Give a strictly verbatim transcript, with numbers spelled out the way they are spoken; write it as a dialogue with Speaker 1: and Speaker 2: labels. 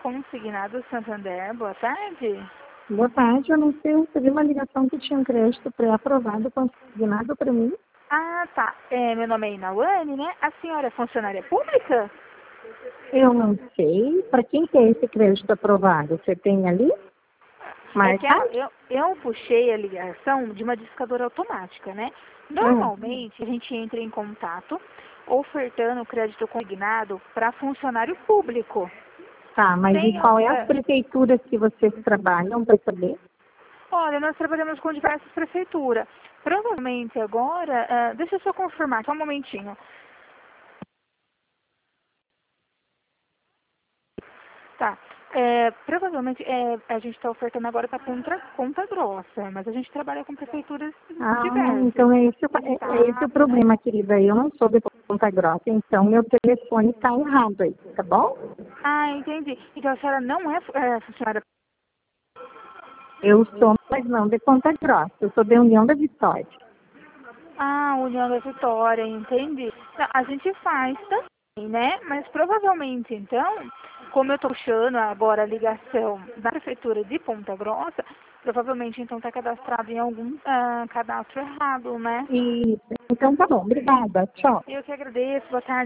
Speaker 1: Consignado Santander, boa tarde.
Speaker 2: Boa tarde, eu não sei, eu recebi uma ligação que tinha um crédito pré-aprovado consignado para mim.
Speaker 1: Ah, tá. É, meu nome é Inawane, né? A senhora é funcionária pública?
Speaker 2: Eu não sei para quem que é esse crédito aprovado. Você tem ali?
Speaker 1: É que a-
Speaker 2: Marcado?
Speaker 1: eu, eu puxei a ligação de uma discadora automática, né?
Speaker 2: Ah,
Speaker 1: Normalmente, a gente entra em contato ofertando crédito consignado para funcionário público.
Speaker 2: tá, mas e
Speaker 1: Tem,
Speaker 2: qual é as
Speaker 1: é,
Speaker 2: prefeituras que vocês trabalham para saber?
Speaker 1: olha, nós trabalhamos com diversas prefeituras. Provavelmente agora, ah, deixa eu só confirmar, só um momentinho. Tá. É, provavelmente é, a gente está ofertando agora para conta, conta grossa, mas a gente trabalha com prefeituras
Speaker 2: Ah,
Speaker 1: diversas.
Speaker 2: então é esse, o- é, é esse o
Speaker 1: Estado, né?
Speaker 2: problema, querida. Eu não sou de Ponta Grossa, então meu telefone está errado aí, tá bom?
Speaker 1: Ah, entendi. Então a senhora não é, é funcionária.
Speaker 2: Eu sou, mas não de Ponta Grossa. Eu sou de União da Vitória.
Speaker 1: Ah, União da Vitória, entendi. Não, a gente faz também, né? Mas provavelmente, então, como eu estou puxando agora a ligação da Prefeitura de Ponta Grossa, provavelmente então está cadastrado em algum ah, cadastro errado, né?
Speaker 2: Isso. Então tá bom, obrigada. Tchau.
Speaker 1: Eu que agradeço, boa tarde.